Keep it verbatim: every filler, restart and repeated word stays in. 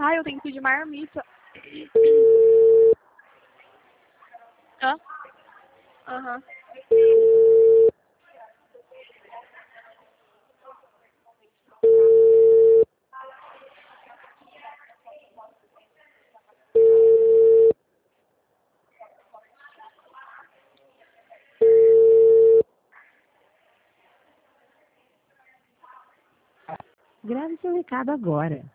Ai, eu tenho que pedir marmita. Hã? Aham. Grave seu recado agora.